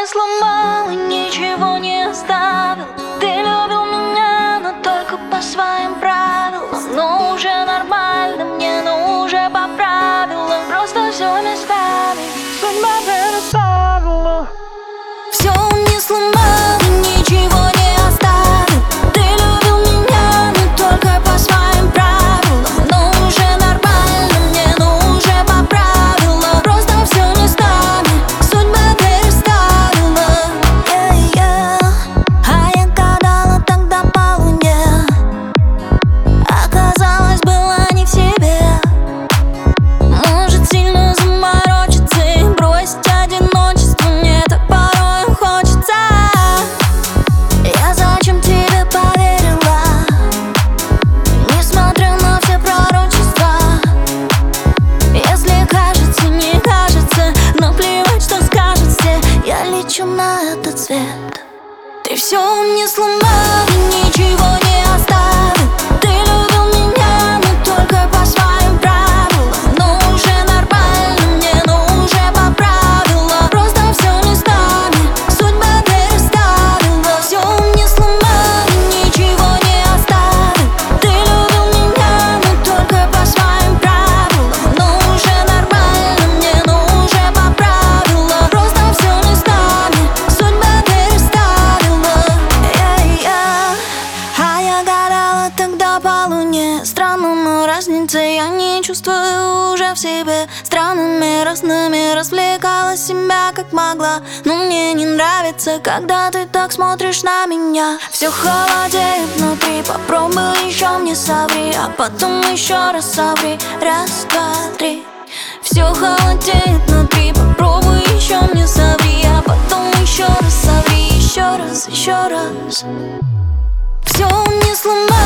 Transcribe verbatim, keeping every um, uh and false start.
не сломал и ничего не оставил. Ты любил меня, но только по своим правилам. Но уже нормально мне, но уже по правилам. Просто все местами судьба переставила. Все он не сломал и ничего не оставил. Ты любил меня, но только по своим правилам. Но уже нормально мне, но уже по правилам. Просто все местами судьба переставила. yeah, yeah. А я гадала тогда по луне. Оказалось, была не в себе. Может сильно заморочиться и бросить одиночество. Мне так порой хочется. Я зачем тебе поверила, несмотря на все пророчества? Если кажется, не кажется, наплевать, что скажут все. Я лечу на этот свет. Ты все мне сломал и ничего не оставил. Ты любил меня, но только по своим правилам. Но уже нормально мне, но уже по правилам. Просто все местами судьба переставила. Все мне сломал и ничего не оставил. Ты любил меня, но только по своим правилам. Но уже нормально мне, но уже по правилам. Просто все местами судьба переставила. yeah, yeah. А я гадала тогда по луне. Странно, но разницы я не чувствую уже в себе. Странными разными развлекала себя как могла. Но мне не нравится, когда ты так смотришь на меня. Все холодеет внутри, попробуй еще мне соври. А потом еще раз соври, раз, два, три. Все холодеет внутри, попробуй еще мне соври. А потом еще раз соври, еще раз, еще раз. Все не сломай.